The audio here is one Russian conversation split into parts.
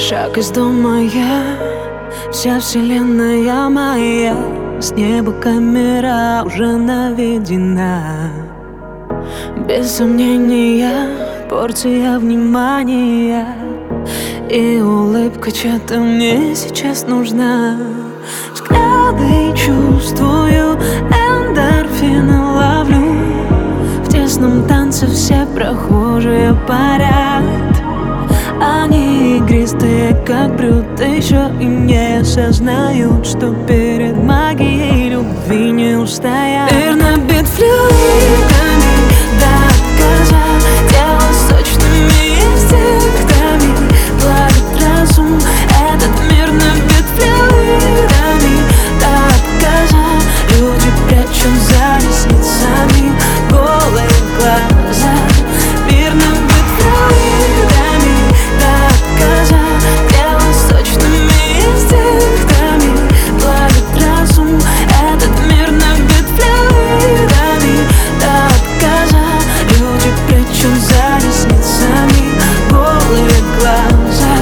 Шаг из дома я, вся вселенная моя. С неба камера уже наведена. Без сомнения, порция внимания и улыбка чья-то мне сейчас нужна. Взгляды чувствую, эндорфины ловлю. В тесном танце все прохожие парят. Они игристые, как брют, еще и не осознают, что перед магией любви не устоят. Мир набит флюидами до отказа, тело сочными инстинктами плавит разум. Этот мир набит флюидами до отказа. Люди прячут за ресницами голые глаза. Мир набит флюидами до отказа, тело сочными инстинктами плавит разум. Этот мир набит флюидами до отказа. Люди прячут за ресницами голые глаза.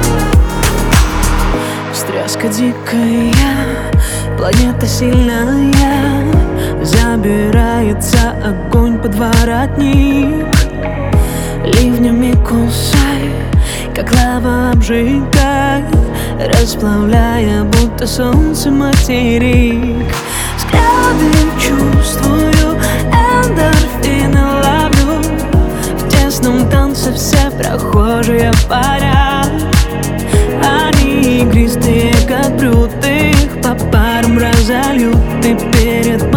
Встряска дикая, планета сильная, забирается огонь под воротник. Ливнями кусай, как лава обжигай, расплавляя, будто солнце материк. Взгляды чувствую, эндорфины ловлю. В тесном танце все прохожие парят. Они игристые, как брют, их по парам разольют. И перед